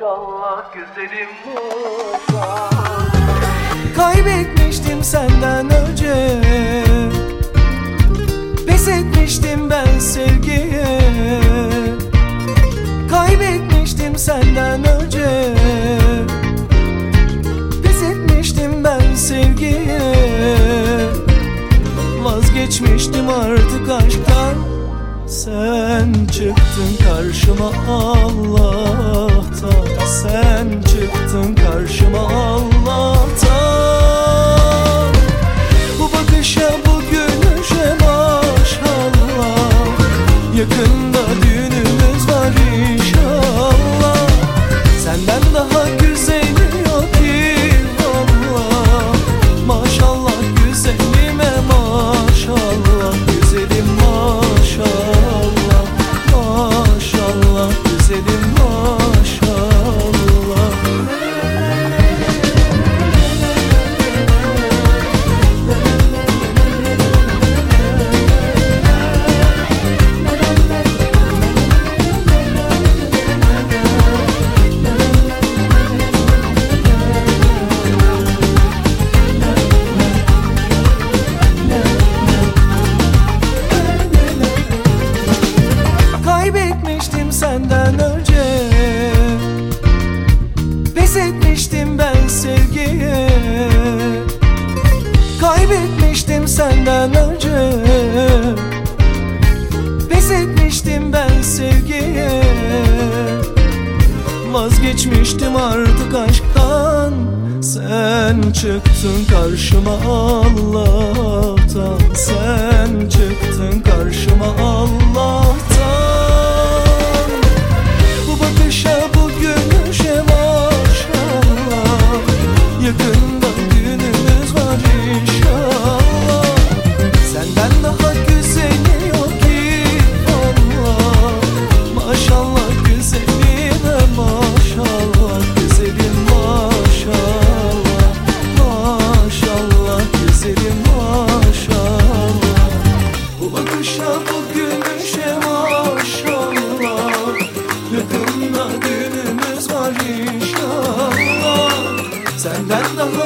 Maşallah güzelim maşallah. Kaybetmiştim senden önce, pes etmiştim ben sevgiye. Kaybetmiştim senden önce, pes etmiştim ben sevgiye. Vazgeçmiştim artık aşktan, sen çıktın karşıma Allah'tan. Sen çıktın karşıma Allah'tan. Bu bakışa bu gülüşe maşallah, yakında düğünümüz var inşallah. Senden daha güzeli yok ki vallahi. Maşallah güzelime maşallah, güzelim maşallah. Maşallah güzelim maşallah. Kaybetmiştim senden önce, pes etmiştim ben sevgiye. Kaybetmiştim senden önce, pes etmiştim ben sevgiye. Vazgeçmiştim artık aşktan, sen çıktın karşıma Allah'tan. Sen çıktın karşıma Allah'tan. Bu bakışa bu gülüşe maşallah, yakında düğünümüz var inşallah. Senden daha güzeli yok ki vallahi. Maşallah güzelime maşallah, güzelim maşallah. Maşallah güzelim maşallah. Bu bakışa bu gülüşe maşallah, yakında düğünümüz var inşallah. Senden daha